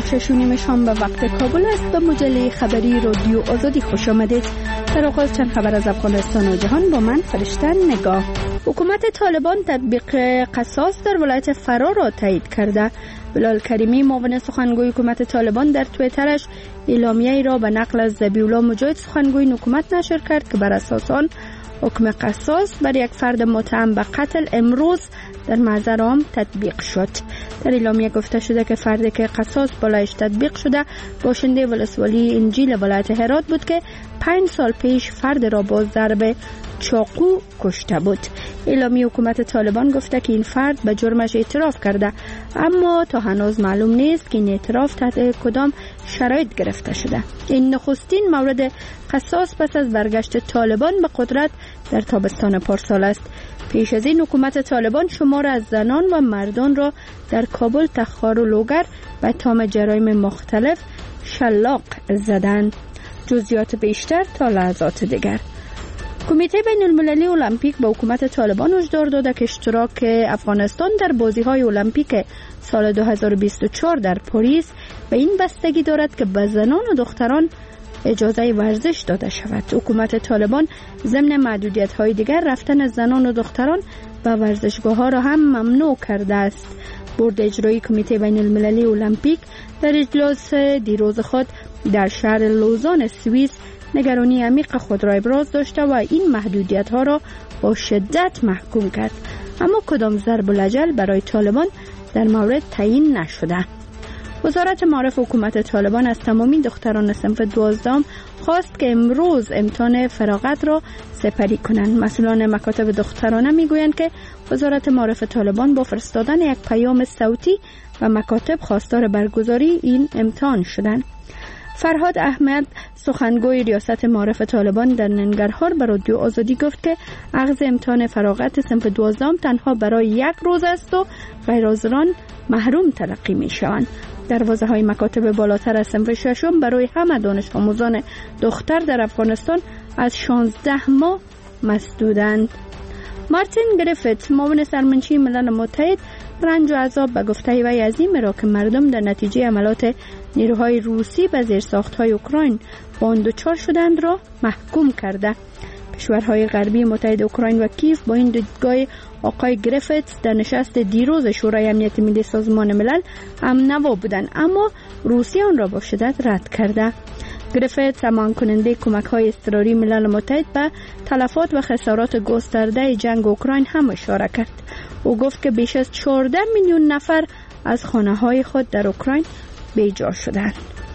6:30 شام به وقت کابل است. به مجله خبری رادیو آزادی خوش آمدید. در آغاز چند خبر از افغانستان و جهان با من فرشته نگاه. حکومت طالبان تطبیق قصاص در ولایت فرا را تایید کرده. بلال کریمی معاون سخنگوی حکومت طالبان در توییترش اعلامیه‌ای را به نقل از ذبیح‌الله مجاهد سخنگوی حکومت نشر کرد که بر اساس آن حکم قصاص بر یک فرد متهم به قتل امروز در محضر عام تطبیق شد. در اعلامیه گفته شده که فردی که قصاص بالایش تطبیق شده باشنده ولسوالی انجیل ولایت هرات بود که 5 سال پیش فرد را با ضرب چاقو کشته بود. اعلامیه حکومت طالبان گفته که این فرد به جرمش اعتراف کرده، اما تا هنوز معلوم نیست که این اعتراف تحت کدام شرایط گرفته شده. این نخستین مورد قصاص پس از برگشت طالبان به قدرت در تابستان پارسال است. پیش از این حکومت طالبان شمار از زنان و مردان را در کابل، تخار و لوگر به اتهام جرایم مختلف شلاق زدند. جزئیات بیشتر تا لحظات دیگر. کمیته بین المللی المپیک به حکومت طالبان هشدار داده که اشتراک افغانستان در بازی‌های المپیک سال 2024 در پاریس به این بستگی دارد که به زنان و دختران اجازه ورزش داده شود. حکومت طالبان ضمن محدودیت‌های دیگر رفتن زنان و دختران به ورزشگاه‌ها را هم ممنوع کرده است. بورد اجرایی کمیته بین المللی المپیک در اجلاس دیروز خود در شهر لوزان سوئیس نگرانی عمیق خود را ابراز داشته و این محدودیت‌ها را با شدت محکوم کرد، اما کدام ضرب الاجل برای طالبان در مورد تعیین نشده. وزارت معارف حکومت طالبان از تمامی دختران صنف 12 خواست که امروز امتحان فراغت را سپری کنند. مسئولان مکاتب دخترانه میگویند که وزارت معارف طالبان با فرستادن یک پیام صوتی و مکاتب خواستار برگزاری این امتحان شدند. فرهاد احمد سخنگوی ریاست معارف طالبان در ننگرهار به رادیو آزادی گفت که اخذ امتحان فراغت صنف 12 تنها برای 1 روز است و غیرحاضران محروم تلقی می شوند. دروازه‌های مکاتب بالاتر از صنف 6 برای همه دانش آموزان دختر در افغانستان از 16 ماه مسدودند. مارتین گریفیت معاون سرمنشی ملل متحد رنج و عذاب به گفته وی عظیمی را که مردم در نتیجه عملات نیروهای روسی به زیرساخت‌های اوکراین با آن دچار شدند را محکوم کرده. کشورهای غربی متحد اوکراین و کیف با این دیدگاه آقای گریفیت در نشست دیروز شورای امنیت ملی سازمان ملل همنوا بودند، اما روسیه آن را با شدت رد کرده. گریفیت سمان کننده کمک‌های اضطراری ملل متحد به تلفات و خسارات گسترده جنگ اوکراین هم اشاره کرد. او گفت که بیش از 14 میلیون نفر از خانه‌های خود در اوکراین بیجا شدند.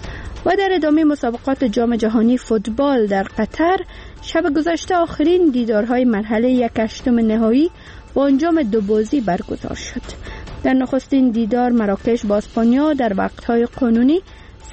و در ادامه مسابقات جام جهانی فوتبال در قطر شب گذشته آخرین دیدارهای مرحله 1/8 نهایی با انجام 2 بازی برگزار شد. در نخستین دیدار مراکش با اسپانیا در وقت‌های قانونی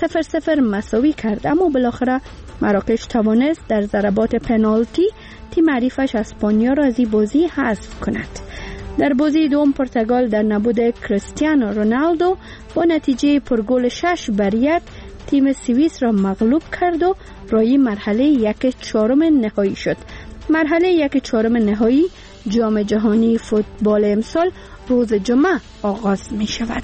0-0 مساوی کرد، اما بالاخره مراکش توانست در ضربات پنالتی تیم حریفش اسپانیا را از این بازی حذف کند. در بازی دوم پرتغال در نبود کریستیانو رونالدو با نتیجه پرگل 6-1 تیم سوئیس را مغلوب کرد و راهی مرحله 1/4 نهایی شد. مرحله 1/4 نهایی جام جهانی فوتبال امسال روز جمعه آغاز می شود.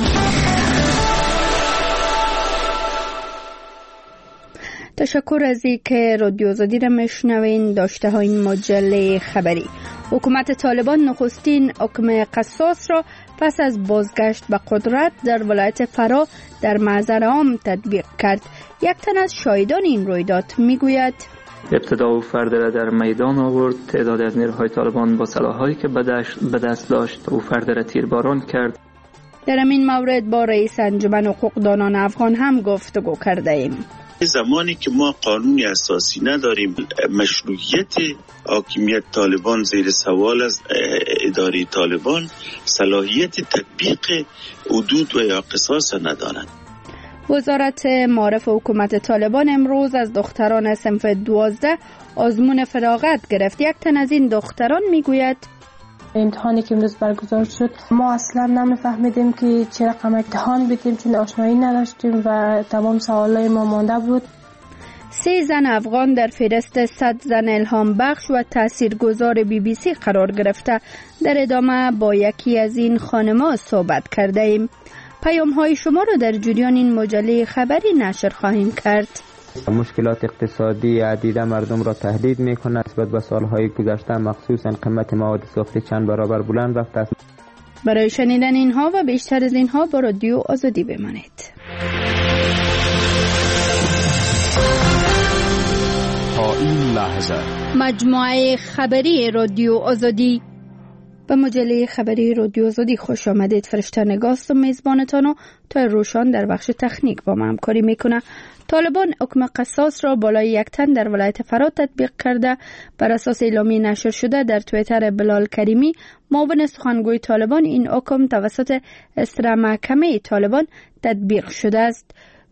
تشکر از اینکه رادیو آزادی را میشنوین. داشته های این مجله خبری. حکومت طالبان نخستین حکم قصاص را پس از بازگشت به قدرت در ولایت فرا در محضر عام تطبیق کرد. یک تن از شاهدان این رویداد میگوید ابتدا او فرد را در میدان آورد. تعدادی از نیروهای طالبان با سلاح‌هایی که به دست داشت او فرد را تیرباران کرد. در این مورد با رئیس انجمن حقوقدانان افغان هم گفتگو کرده ایم. زمانی که ما قانونی اساسی نداریم، مشروعیت حاکمیت طالبان زیر سوال است. اداره طالبان صلاحیت تطبیق حدود و یا قصاص ندارند. وزارت معارف حکومت طالبان امروز از دختران صنف 12 آزمون فراغت گرفت. یک تن از این دختران میگوید امتحانی که امروز برگزار شد ما اصلا نمیفهمیدیم که چه رقم امتحان بدیم، چون آشنایی نداشتیم و تمام سوالای ما مانده بود. 3 زن افغان در فهرست 100 زن الهام بخش و تاثیرگذار BBC قرار گرفته. در ادامه با یکی از این خانم‌ها صحبت کرده ایم. پیام های شما را در جریان این مجله خبری نشر خواهیم کرد. مشکلات اقتصادی عدیده مردم را تهدید می‌کند. نسبت به سالهای گذشته مخصوصاً قیمت مواد سوختی چند برابر بلند رفته است. برای شنیدن اینها و بیشتر از اینها با رادیو آزادی بمانید. تا این لحظه مجموعه خبری رادیو آزادی. به مجله خبری رادیو آزادی خوش آمدید. فرشته نگاست و میزبانتان و تا روشان در بخش تکنیک با ما همکاری میکنه. طالبان حکم قصاص را بالای 1 تن در ولایت فراه تطبیق کرده. بر اساس اعلامیه نشر شده در توییتر بلال کریمی، معاون سخنگوی طالبان، این حکم توسط اصر محکمه طالبان تطبیق شده است.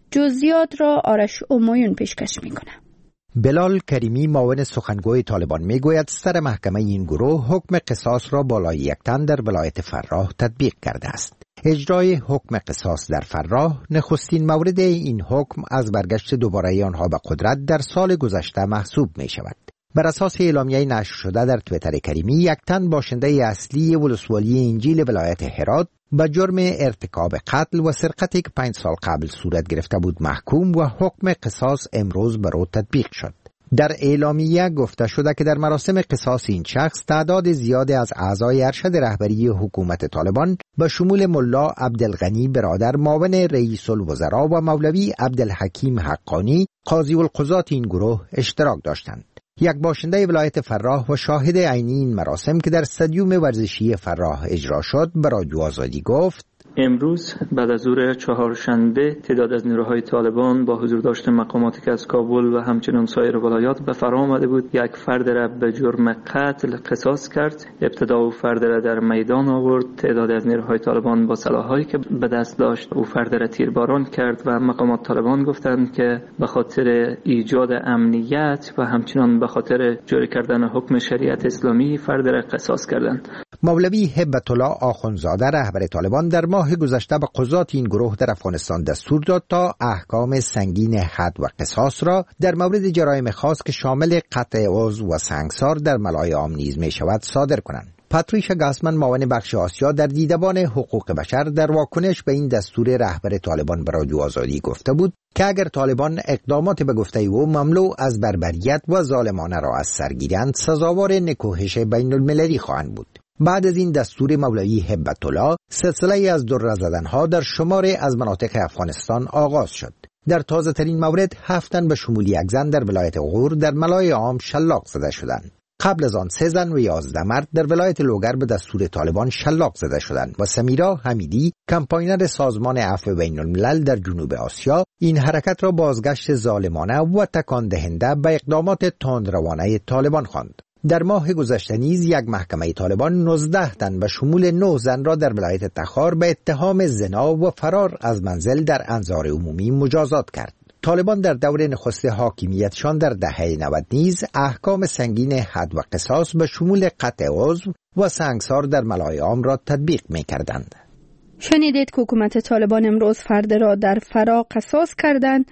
جزئیات را آرش امویون پیشکش میکنه. بلال کریمی معاون سخنگوی طالبان میگوید سر محکمه این گروه حکم قصاص را بالای 1 تن در ولایت فراه تطبیق کرده است. اجرای حکم قصاص در فراه نخستین مورد این حکم از برگشت دوباره آنها به قدرت در سال گذشته محسوب می شود. بر اساس اعلامیه نشر شده در توییتر کریمی، 1 تن باشنده اصلی ولسوالی انجیل ولایت هرات به جرم ارتکاب قتل و سرقتی که 5 سال قبل صورت گرفته بود محکوم و حکم قصاص امروز بر او تطبیق شد. در اعلامیه گفته شده که در مراسم قصاص این شخص تعداد زیادی از اعضای ارشد رهبری حکومت طالبان به شمول ملا عبدالغنی برادر معاون رئیس الوزراء و مولوی عبدالحکیم حقانی قاضی القضات این گروه اشتراک داشتند. یک باشنده ولایت فراه و شاهد عینی این مراسم که در استادیوم ورزشی فراه اجرا شد به رادیو آزادی گفت: امروز بعد از ظهر چهارشنبه تعداد از نیروهای طالبان با حضور داشتن مقاماتی که از کابل و همچنین سایر ولایات به فرا آمده بود، یک فرد را به جرم قتل قصاص کرد. ابتدا او فرد را در میدان آورد. تعداد از نیروهای طالبان با سلاحایی که به دست داشت او فرد را تیرباران کرد و مقامات طالبان گفتند که به خاطر ایجاد امنیت و همچنین به خاطر جاری کردن حکم شریعت اسلامی فرد را قصاص کردند. مولوی هبت الله آخوندزاده رهبر طالبان در ماه گذشته به قضات این گروه در افغانستان دستور داد تا احکام سنگین حد و قصاص را در مورد جرایم خاص که شامل قطع عضو و سنگسار در ملای عام نیز می شود صادر کنند. پاتریشا گاسمن معاون بخش آسیا در دیدبان حقوق بشر در واکنش به این دستور رهبر طالبان به رادیو آزادی گفته بود که اگر طالبان اقدامات به گفته او مملو از بربریت و ظالمانه را از سر گیرند، سزاوار نکوهش بین المللی خواهند بود. بعد از این دستور مولوی هبت الله، سلسله از دره زدنها در شماری از مناطق افغانستان آغاز شد. در تازه ترین مورد 7 تن به شمول 1 زن در ولایت غور در ملای عام شلاق زده شدند. قبل از آن 3 زن و 11 مرد در ولایت لوگر به دستور طالبان شلاق زده شدند و سمیرا حمیدی، کمپاینر سازمان عفو بین الملل در جنوب آسیا، این حرکت را بازگشت ظالمانه و تکان دهنده به اقدامات تندروانه طالبان خواند. در ماه گذشته نیز یک محکمه طالبان 19 تن به شمول 9 زن را در ولایت تخار به اتهام زنا و فرار از منزل در انظار عمومی مجازات کرد. طالبان در دور نخست حاکمیتشان در دهه 90 نیز احکام سنگین حد و قصاص به شمول قطع عضو و سنگسار در ملای عام را تطبیق می‌کردند. شنیدید که حکومت طالبان امروز فرد را در فرا قصاص کردند.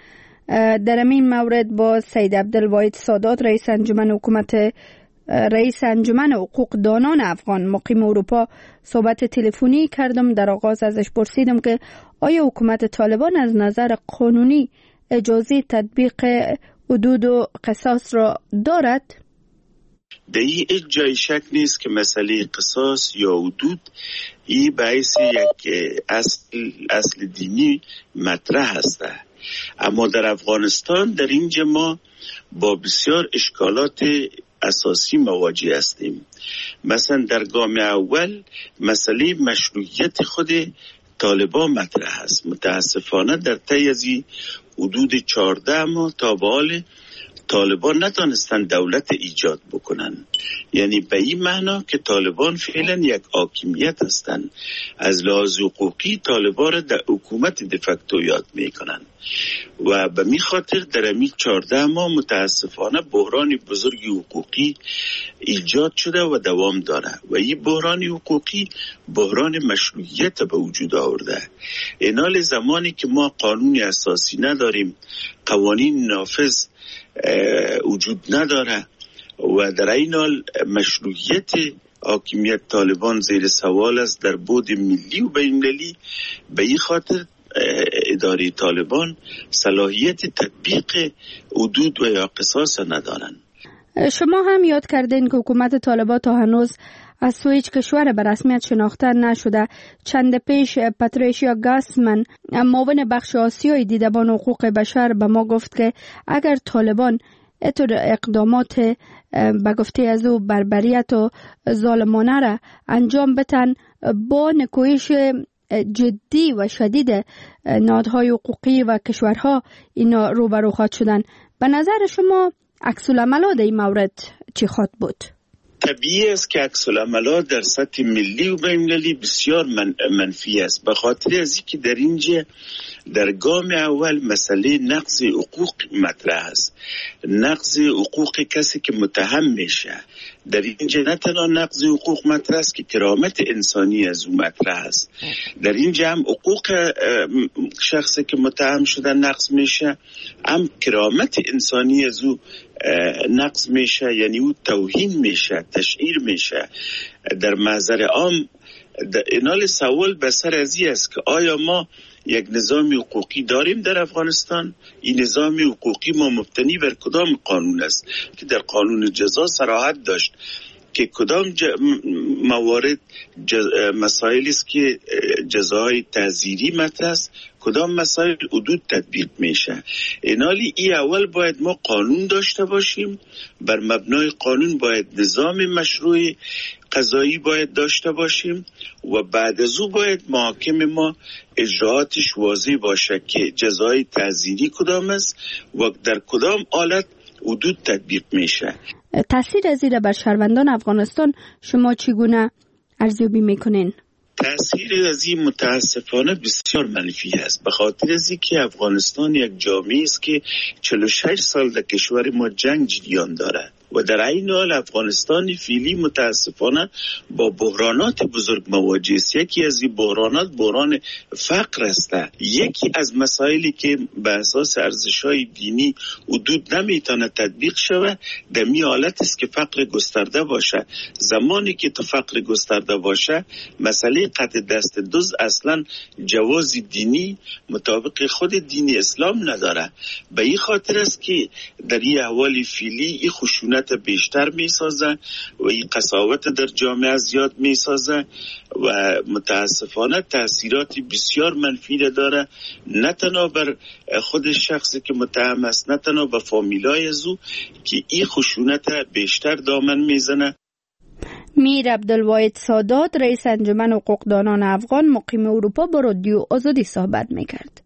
در این مورد با سید عبدالواحد سادات رئیس انجمن حقوق دانان افغان مقیم اروپا صحبت تلفنی کردم. در آغاز ازش پرسیدم که آیا حکومت طالبان از نظر قانونی اجازه تطبیق حدود و قصاص را دارد؟ در این جای شک نیست که مسئله قصاص یا حدود این باعث یک اصل دینی مطرح است. اما در افغانستان در اینجا ما با بسیار اشکالات اساسی مواجه هستیم. مثلا در گام اول مسئله مشروعیت خود طالبان مطرح است. متاسفانه در طی از حدود 14 ماه تا به حال طالبان نتونستن دولت ایجاد بکنن. یعنی به این معنا که طالبان فعلا یک حاکمیت هستند. از لحاظ حقوقی طالبان را در حکومت دفکتو یاد میکنن و به می خاطر در همین 14 ماه متاسفانه بحران بزرگی حقوقی ایجاد شده و دوام داره و این بحران حقوقی بحران مشروعیت به وجود آورده. این حال زمانی که ما قانون اساسی نداریم، قوانین نافذ وجود نداره و در این حال مشروعیت حاکمیت طالبان زیر سوال است در بعد ملی و بین‌المللی. به این خاطر اداره طالبان صلاحیت تطبیق حدود و یا قصاص ندارند. شما هم یاد کردین که حکومت طالبان تا هنوز از سوی هیچ کشور به رسمیت شناخته نشده. چند پیش پاتریشیا گاسمن، معاون بخش آسیای دیدبان حقوق بشر، به ما گفت که اگر طالبان اتر اقدامات به گفته از او بربریت و ظالمانه را انجام بتن، با نکوهش جدی و شدید نهادهای حقوقی و کشورها اینا روبرو خواهد شدن. به نظر شما عکس العملات در این مورد چی خواهد بود؟ طبیعی است که عکس العملات در سطح ملی و بین‌المللی بسیار منفی است، به خاطر از اینکه در اینجا در گام اول مسئله نقض حقوق مطرح است. نقض حقوق کسی که متهم میشه. در اینجا نه تنها نقض حقوق مطرح است که کرامت انسانی از او مطرح است. در اینجا هم حقوق شخصی که متهم شده نقض میشه، هم کرامت انسانی از او نقض میشه، یعنی او توهین میشه، تشهیر میشه. در محضر عام اینال سوال به سر از این است که آیا ما یک نظام حقوقی داریم در افغانستان؟ این نظام حقوقی ما مبتنی بر کدام قانون است؟ که در قانون جزا صراحت داشت که کدام موارد مسائلی است که جزای تعزیری مطرح است، کدام مسائل حدود تطبیق میشه. اینالی ای اول باید ما قانون داشته باشیم، بر مبنای قانون باید نظام مشروع قضایی باید داشته باشیم و بعد از او باید محاکم ما اجراعاتش واضح باشه که جزای تعزیری کدام است و در کدام حالت حدود تطبیق میشه. تاثیر از این بر شهروندان افغانستان شما چگونه ارزیابی میکنین؟ تأثیر از این متاسفانه بسیار منفی است، به خاطر از اینکه افغانستان یک جامعه است که 46 سال در کشور ما جنگ جریان دارد و در این حال افغانستان فعلی متاسفانه با بحرانات بزرگ مواجه است. یکی از این بحرانات بحران فقر است. یکی از مسائلی که به اساس ارزش‌های دینی حدود نمیتونه تطبیق شود در می حالت است که فقر گسترده باشه. زمانی که تو فقر گسترده باشه، مسئله قطع دست دزد اصلا جواز دینی مطابق خود دین اسلام نداره. به این خاطر است که در این احوال فعلی این خشونت بیشتر می سازه و این قساوت در جامعه زیاد می سازه و متاسفانه تأثیرات بسیار منفی داره، نه تنها بر خود شخصی که متهم است، نه تنها به فامیلای از او که این خشونت بیشتر دامن میزنه. میر عبدالواحد سادات، رئیس انجمن حقوقدانان افغان مقیم اروپا، با رادیو آزادی صحبت میکرد.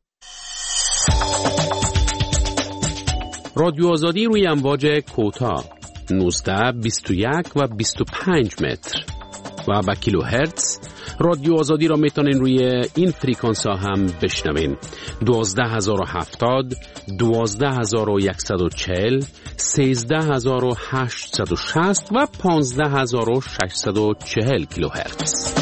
رادیو آزادی روی امواج کوتاه 19, 21 و 25 متر و با کیلو هرتز. رادیو آزادی را میتونین روی این فریکانس ها هم بشنوین: 12070, 12140, 13860 و 15640 کیلو هرتز.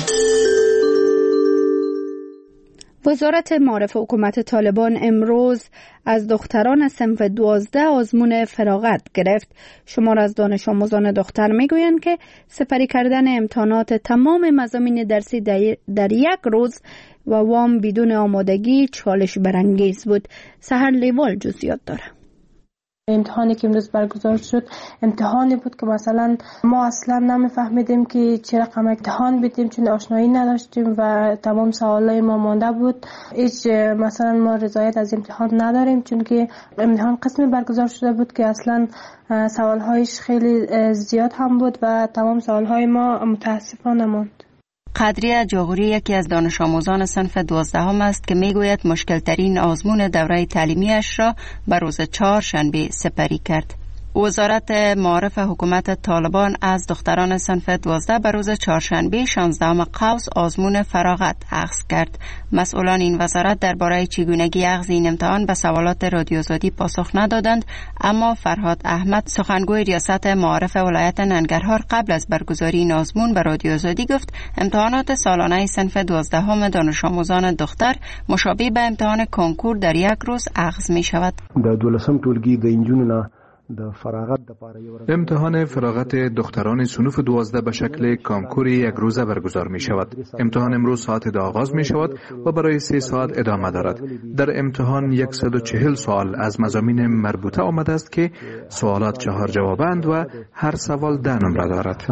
وزارت معارف حکومت طالبان امروز از دختران صنف 12 آزمون فراغت گرفت. شمار از دانش آموزان دختر میگویند که سپری کردن امتحانات تمام مضامین درسی در یک روز و وام بدون آمادگی چالش برانگیز بود. سحر لیوال جزئیات داره. امتحانی که امروز برگزار شد امتحانی بود که مثلا ما اصلا نمیفهمیدیم که چه رقم امتحان بدیم، چون آشنایی نداشتیم و تمام سوالای ما مانده بود. هیچ مثلا ما رضایت از امتحان نداریم، چون که امتحان قسمی برگزار شده بود که اصلا سوالهایش خیلی زیاد هم بود و تمام سوالهای ما متاسفانه ماند. قدریه جاغوری یکی از دانش آموزان صنف 12 است که میگوید مشکل ترین آزمون دوره تعلیمیش را به روز چهارشنبه سپری کرد. وزارت معارف حکومت طالبان از دختران صنف 12 به روز چهارشنبه 16 قوس آزمون فراغت اخذ کرد. مسئولان این وزارت درباره چگونگی اخذ این امتحان به سوالات رادیو آزادی پاسخ ندادند، اما فرهاد احمد سخنگوی ریاست معارف ولایت ننگرهار قبل از برگزاری این آزمون به رادیو آزادی گفت امتحانات سالانه صنف 12 دانش آموزان دختر مشابه به امتحان کنکور در یک روز اخذ می شود. د 12 ټولګي د انجونو امتحان فراغت دختران صنوف 12 به شکل کانکور یک روزه برگزار می شود. امتحان امروز ساعت 2 آغاز می شود و برای 3 ساعت ادامه دارد. در امتحان 140 سوال از مضامین مربوطه آمده است که سوالات 4 جوابند و هر سوال 10 نمره دارد.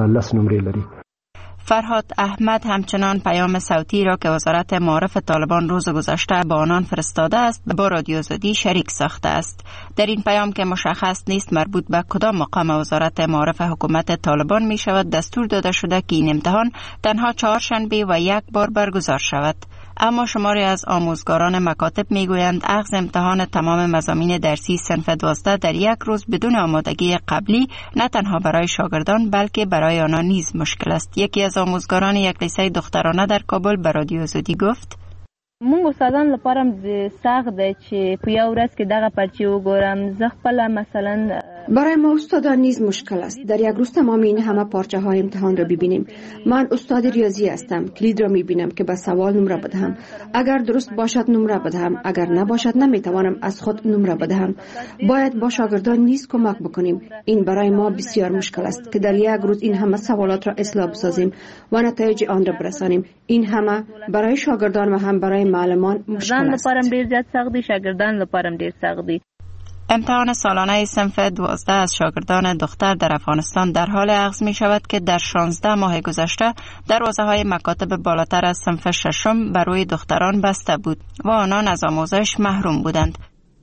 فرهاد احمد همچنان پیام صوتی را که وزارت معارف طالبان روز گذشته با آنان فرستاده است با رادیو آزادی شریک ساخته است. در این پیام که مشخص نیست مربوط به کدام مقام وزارت معارف حکومت طالبان می شود، دستور داده شده که این امتحان تنها 4 شنبه و 1 بار برگزار شود. اما شماری از آموزگاران مکاتب میگویند اخذ امتحان تمام مضامین درسی صنف 12 در 1 روز بدون آمادگی قبلی نه تنها برای شاگردان بلکه برای آنها نیز مشکل است. یکی از آموزگاران یک لیسه دخترانه در کابل به رادیو آزادی گفت: مونږ استادان لپاره سخت دی چې په یو ورځ کې دغه پرچې وګورم. زه خپله مثلا برای ما استادان نیز مشکل است در یک روز تمام این همه پارچه های امتحان را ببینیم. من استاد ریاضی هستم، کلید را میبینم که به سوال نمره بدهم. اگر درست باشد نمره بدهم، اگر نباشد نمیتوانم از خود نمره بدهم. باید با شاگردان نیز کمک بکنیم. این برای ما بسیار مشکل است که در یک روز این همه سوالات را اصلاح بسازیم و نتایج آن را برسانیم. این همه برای شاگردان و هم برای معلمان مشکل است. شاگردان لپاره ډیر سخت دی. امتحان سالانه صنف 12 از شاگردان دختر در افغانستان در حال اخذ می شود که در 16 ماه گذشته دروازه‌های مکاتب بالاتر از صنف 6 بر روی دختران بسته بود و آنان از آموزش محروم بودند.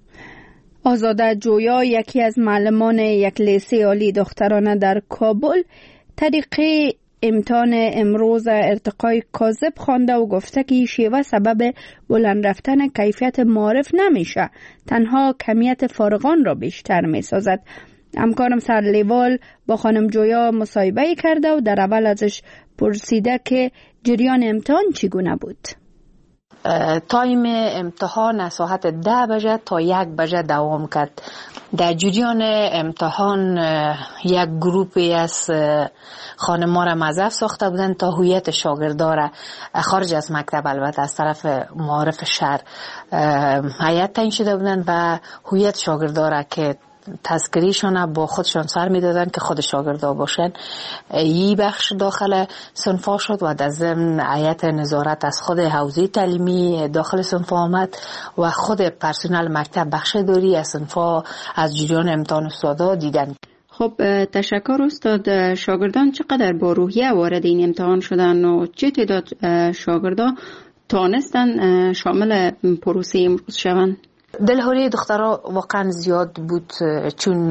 آزاده جویا، یکی از معلمان یک لیسه عالی دخترانه در کابل، طریقه امتحان امروز ارتقای کاذب خوانده و گفته که شیوه سبب بلند رفتن کیفیت معارف نمیشه، تنها کمیت فارغان را بیشتر می سازد. همکارم سرلیوال با خانم جویا مصاحبه کرده و در اول ازش پرسیده که جریان امتحان چگونه بود. تایم امتحان از ساعت 10 بجه تا 1 بجه دوام کرد. در جریان امتحان یک گروپی از خانم‌ها را مضاف ساخته بودند تا هویت شاگردا را خارج از مکتب، البته از طرف معارف شهر هیئت تعیین شده بودند و هویت شاگردا را که تذکریشون با خودشان سر میدادن که خود شاگردا باشن. این بخش داخل صنفا شد و در ضمن هیئت نظارت از خود حوزه تعلیمی داخل صنفا آمد و خود پرسنل مکتب بخش داری از صنفا از جریان امتحان استادا دیدن. خب تشکر استاد. شاگردان چقدر با روحیه وارد این امتحان شدن و چه تعداد شاگردان توانستن شامل پروسه امروز شوند؟ دلهوری دخترها واقعا زیاد بود، چون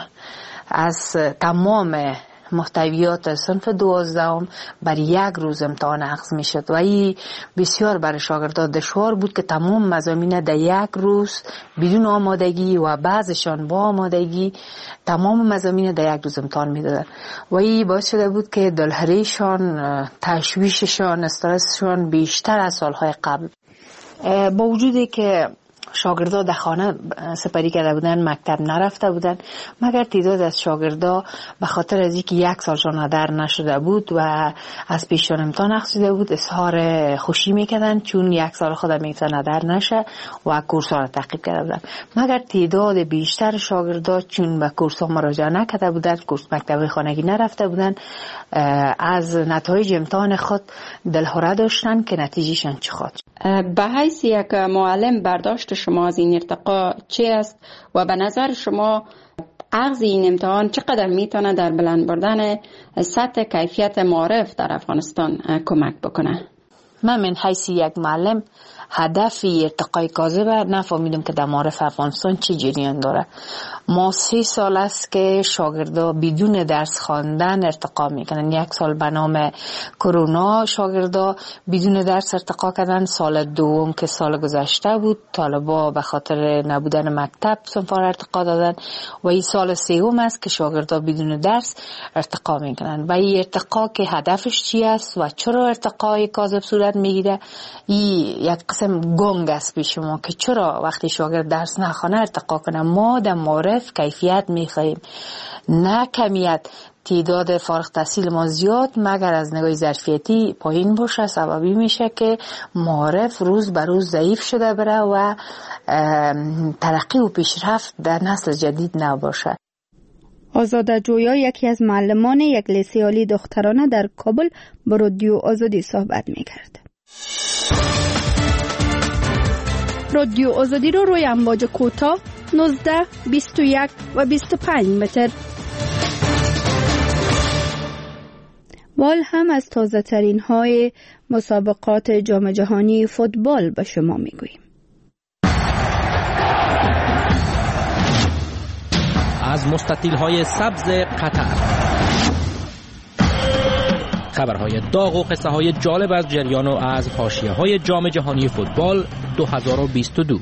از تمام محتویات صنف 12 بر 1 روز امتحان اخذ می شد و این بسیار برای شاگردان دشوار بود که تمام مضامین در 1 روز بدون آمادگی و بعضشان با آمادگی تمام مضامین در 1 روز امتحان می دادن و این باعث شده بود که دلهوریشان، تشویششان، استرسشان بیشتر از سالهای قبل. با وجودی که شاگردا در خانه سپری کرده بودن، مکتب نرفته بودن، مگر تعداد از شاگردا به خاطر از اینکه 1 سالشان هدر نشده بود و از پیششان امتحان اخذ شده بود اظهار خوشی میکردن چون 1 سال خود میتونن هدر نشه و کورس‌ها را تعقیب کرده بودن. مگر تعداد بیشتر شاگردا چون به کورس‌ها مراجعه نکرده بودن، کورس مکتبی خانگی نرفته بودن، از نتایج امتحان خود دلهره داشتن که نتیجهشان چه خواهد. به حیث یک معلم برداشت شما از این ارتقا چه است و به نظر شما اخذ این امتحان چقدر میتونه در بلند بردن سطح کیفیت معارف در افغانستان کمک بکنه؟ من من حیث یک معلم هدف ارتقای کاذب نفهمیدم که در معارف افغانستان چه جریان داره. ما 3 سال است که شاگردا بدون درس خواندن ارتقا میکنن. 1 سال به نام کرونا شاگردا بدون درس ارتقا کردن. سال دوم که سال گذشته بود طالبا به خاطر نبودن مکتب صنفا ارتقا دادن و این سال سوم است که شاگردا بدون درس ارتقا میکنن. و این ارتقا که هدفش چی است و چرا ارتقای کاذب صورت میگیره، این یک قسم گنگ است به شما که چرا وقتی شاگرد درس نخونه ارتقا کنه. ما در معارف کیفیت میخواهیم نه کمیت. تعداد فارغ التحصیل ما زیاد مگر از نگاه ظرفیتی پایین باشه سببی میشه که معارف روز به روز ضعیف شده بره و ترقی و پیشرفت در نسل جدید نباشه. آزاده جویا یکی از معلمان یک لیسه عالی دخترانه در کابل با رادیو آزادی صحبت می‌کرد. رادیو آزادی رو روی امواج کوتاه 19، 21 و 25 متر وال هم از تازه ترین های مسابقات جام جهانی فوتبال به شما میگوییم. از مستطیل های سبز قطر، خبرهای داغ و قصه های جالب از جریان و از حاشیه های جام جهانی فوتبال 2022.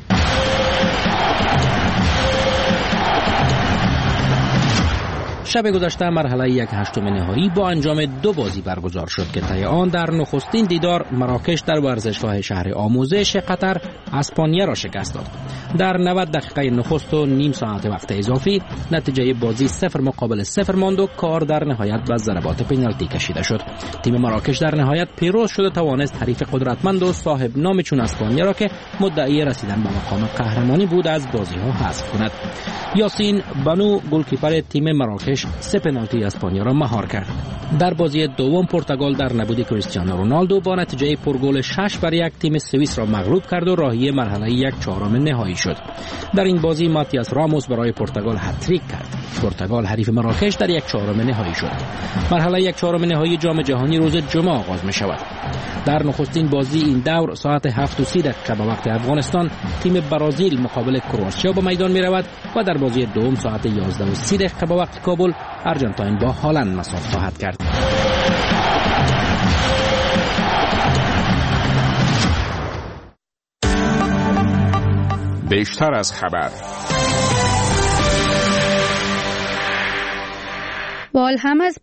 شب گذشته مرحله 1/8 نهایی با انجام 2 بازی برگزار شد که طی آن در نخستین دیدار مراکش در ورزشگاه شهر آموزش قطر اسپانیا را شکست داد. در 90 دقیقه نخست و نیم ساعت وقت اضافی نتیجه بازی 0-0 ماند و کار در نهایت به ضربات پنالتی کشیده شد. تیم مراکش در نهایت پیروز شد و توانست حریف قدرتمند و صاحب نام چون اسپانیا را که مدعی رسیدن به مقام قهرمانی بود از بازی ها حذف کند. یاسین بانو گلکیپر تیم مراکش 3 پنالتی اسپانیا را مهار کرد. در بازی دوم پرتغال در نبود کریستیانو رونالدو با نتیجه پرگل 6-1 تیم سوئیس را مغلوب کرد و راهی مرحله 1/4 نهایی شد. در این بازی ماتیاس راموس برای پرتغال هتریک کرد. پرتغال حریف مراکش در 1/4 نهایی شد. مرحله 1/4 نهایی جام جهانی روز جمعه آغاز می شود. در نخستین بازی این دور ساعت 7:30 به وقت افغانستان تیم برزیل مقابل کرواتیا به میدان می رود و در بازی دوم ساعت 11:30 به وقت کابل ارژانتین با هلند مساف خواهد کرد. بیشتر از خبر. وال هم از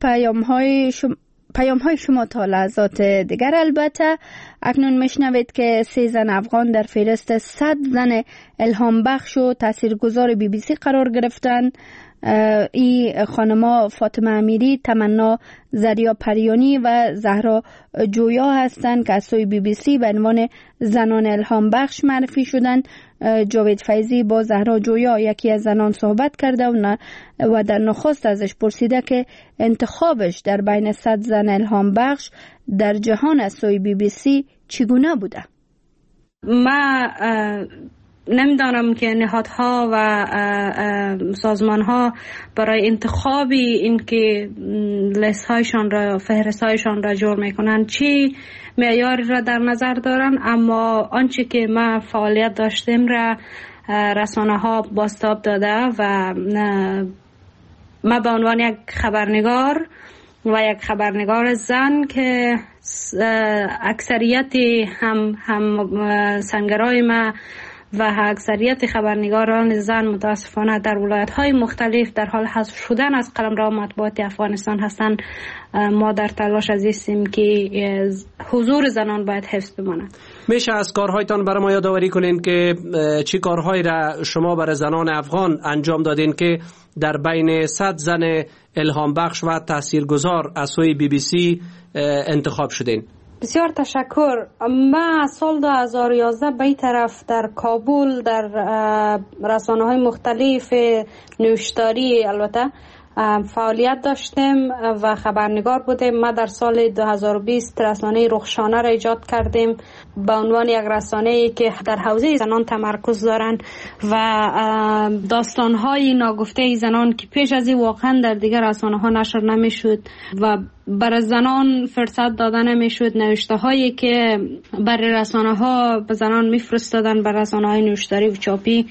پیام های شما تا لحظات دیگر. البته اکنون میشنوید که 3 زن افغان در فهرست 100 زن الهام بخش و تاثیرگذار BBC قرار گرفتند. این خانما فاطمه امیری، تمنا زریا پریانی و زهرا جویا هستند که از سوی BBC به عنوان زنان الهام بخش معرفی شدند. جاوید فیضی با زهرا جویا یکی از زنان صحبت کرده و در نخست ازش پرسیده که انتخابش در بین 100 زن الهام بخش در جهان از سوی BBC چگونه بوده؟ ما نمیدانم که نهادها و سازمانها برای انتخاب این که لیست هایشان را، فهرست هایشان را جور میکنن چی معیاری را در نظر دارن، اما آنچه که ما فعالیت داشتیم را رسانه ها بازتاب داده و ما به عنوان یک خبرنگار و یک خبرنگار زن که اکثریت هم سنگرای ما و اکثریت خبرنگاران زن متاسفانه در ولایت‌های مختلف در حال حذف شدن از قلمرو مطبوعات افغانستان هستند. ما در تلاش هستیم که حضور زنان باید حفظ بماند. میشه از کارهایتان برای ما یادآوری کنین که چی کارهایی را شما برای زنان افغان انجام دادین که در بین 100 زن الهام بخش و تاثیرگذار از سوی BBC انتخاب شدین؟ بسیار تشکر. من سال 2011 به این طرف در کابل در رسانه های مختلف نوشتاری البته فعالیت داشتیم و خبرنگار بودیم. ما در سال 2020 رسانه رخشانه را ایجاد کردیم به عنوان یک رسانه‌ای که در حوزه زنان تمرکز دارند و داستان‌های ناگفته زنان که پیش از این واقعا در دیگر رسانه‌ها نشر نمی‌شد و برای زنان فرصت داده نمی‌شد. نوشته‌هایی که برای رسانه‌ها به زنان می‌فرستادن بر رسانه‌های نوشتاری و چاپی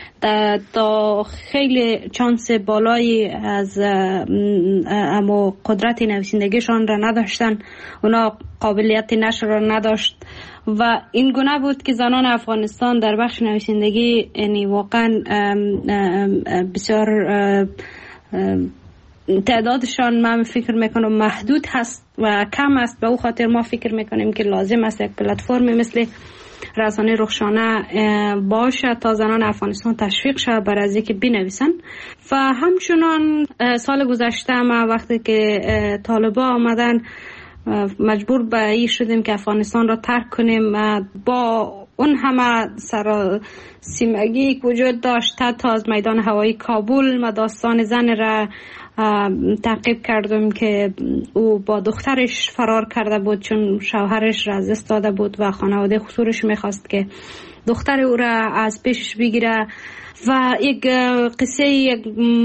تا خیلی چانس بالایی از اما قدرت نویسندگیشان را نداشتن، اونا قابلیت نشر را نداشت و این گونه بود که زنان افغانستان در بخش نویسندگی یعنی واقعا بسیار تعدادشان من فکر میکنم محدود هست و کم است. به او خاطر ما فکر میکنیم که لازم است یک پلتفرمی مثل رسانه رخشانه باشه تا زنان افغانستان تشویق شود برای از اینکه بنویسن. و همچنان سال گذشته ما وقتی که طالبان آمدن مجبور به این شدیم که افغانستان را ترک کنیم. با اون همه سراسیمگی وجود داشت تا از میدان هوایی کابل ما داستان زن را تعقیب کردم که او با دخترش فرار کرده بود چون شوهرش را از دست داده بود و خانواده خسورش میخواست که دختر او را از پیشش بگیره و یک قصه یک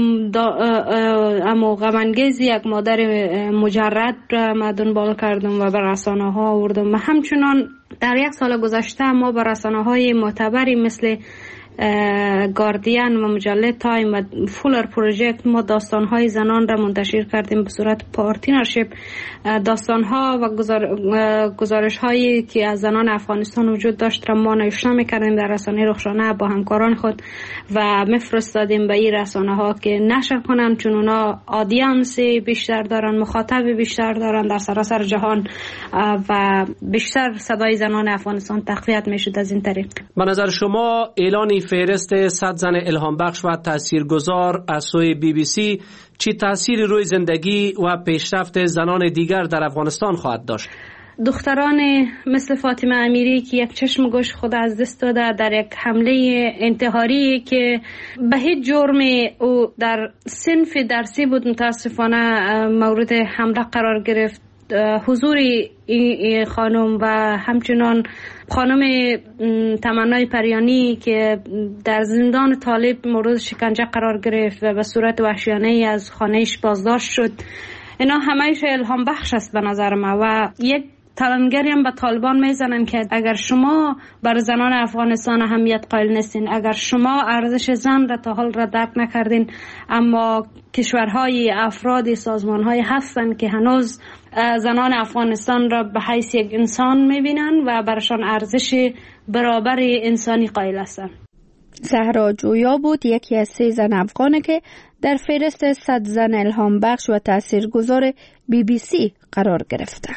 غم‌انگیز یک مادر مجرد را ما دنبال کردم و به رسانه ها آوردم و همچنان در یک سال گذشته ما به رسانه های معتبری مثل گاردین و مجله تایم و فولر پروژکت ما داستان‌های زنان را منتشر کردیم به صورت پارتنرشیپ. داستان‌ها و گزارش‌هایی که از زنان افغانستان وجود داشت را ما نشر می‌کردیم در رسانه رخشانه با همکاران خود و می‌فرستادیم به این رسانه‌ها که نشر کنند چون اونا آدینس بیشتر دارن، مخاطب بیشتر دارن در سراسر جهان و بیشتر صدای زنان افغانستان تقویت می‌شد از این طریق. به نظر شما اعلان فهرست 100 زن الهام بخش و تاثیرگذار از سوی BBC چی تأثیری روی زندگی و پیشرفت زنان دیگر در افغانستان خواهد داشت؟ دختران مثل فاطمه امیری که یک چشم گوش خود از دست داده در یک حمله انتحاری که به هیچ جرم او در صنف درسی بود متاسفانه مورد حمله قرار گرفت. حضور این خانم و همچنان خانم تمنای پریانی که در زندان طالب مورد شکنجه قرار گرفت و به صورت وحشیانه از خانهش بازداشت شد، اینا همه‌اش الهام بخش است به نظر ما و یک تلنگری هم به طالبان میزنن که اگر شما بر زنان افغانستان اهمیت قائل نیستین، اگر شما ارزش زن را تا حال را درک نکردین، اما کشورهای افراد سازمانهای هستن که هنوز زنان افغانستان را به حیث یک انسان میبینن و برشان ارزش برابر انسانی قائل هستن. زهرا جویا بود یکی از 3 زن افغانه که در فهرست 100 زن الهام بخش و تاثیرگذار BBC قرار گرفته.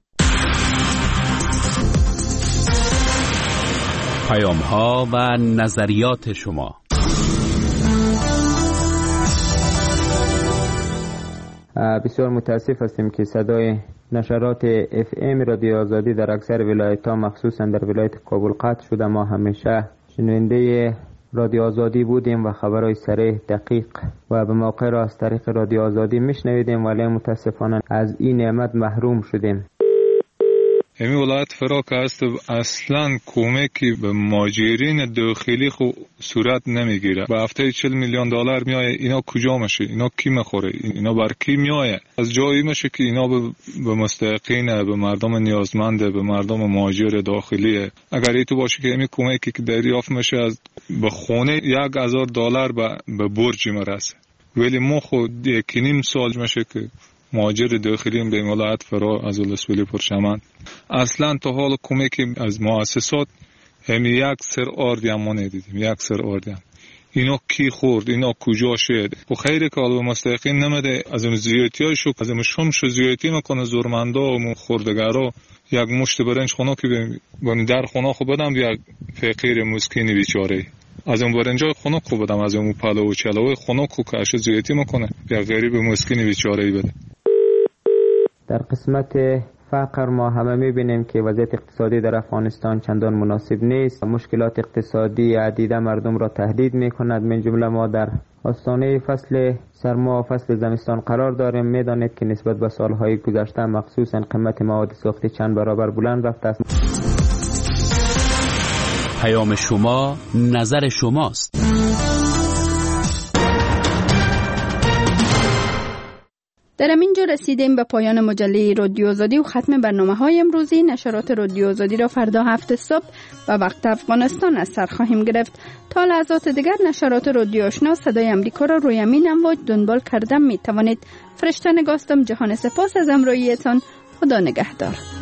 پیام‌ها و نظریات شما. بسیار متاسف هستیم که صدای نشرات FM رادیو آزادی در اکثر ولایت‌ها مخصوصا در ولایت کابل قطع شده. ما همیشه شنونده رادیو آزادی بودیم و خبرهای صریح، دقیق و به موقع را از طریق رادیو آزادی میشنویدیم، ولی متاسفانه از این نعمت محروم شدیم. همین ولایت فراک است اصلا کمکی به مهاجرین داخلی خو صورت نمیگیره. به هفته 40 میلیون دلار میایه، اینا کجا میشه؟ اینا کی میخوره؟ اینا بر کی میایه؟ از جایی میشه که اینا به مستحقین، به مردم نیازمنده، به مردم مهاجر داخلیه. اگر ای تو باشه که همین کمکی که دریافت میشه از به خونه $1,000 به برج میرسه، ولی ما خود 1.5 سال میشه که مهاجر داخلی به ولایت فرا از ولسوالی پرچمن اصلا تا حال کمکی از مؤسسات همین یک سر آردی هم ما ندیدیم. یک سر آردی هم اینا کی خورد؟ اینا کجا شد؟ و خیلی که به مستحقین نمیده. از اون زیادتی های شو از اون شمش زیادتی میکنه زورمندا و خوردگارا. یک مشت برنج خونه که بهم در خونه خو بدم یک فقیر مسکینی بیچاره، از اون برنجای خونه خو بدم، از اون پلو و چلو خونه خو کاش زیادتی میکنه یک غریب مسکینی بیچاره بده. در قسمت فقر ما همه میبینیم که وضعیت اقتصادی در افغانستان چندان مناسب نیست. مشکلات اقتصادی عدیده مردم را تهدید میکند. من جمله ما در آستانه فصل سرما و فصل زمستان قرار داریم. میدانید که نسبت به سالهای گذشته مخصوصا قیمت مواد سوختی چند برابر بلند رفته است. پیام شما، نظر شماست. در اینجا رسیدیم به پایان مجله رادیو آزادی و ختم برنامه‌های امروزی. نشرات رادیو آزادی را فردا 7 صبح به وقت افغانستان از سر خواهیم گرفت. تا لحظات دیگر نشرات رادیو آشنا صدای امریکا را روی امین امواج دنبال کردن می توانید. فرشته نگاستم. جهان سپاس از همراهیتان. خدا نگهدار.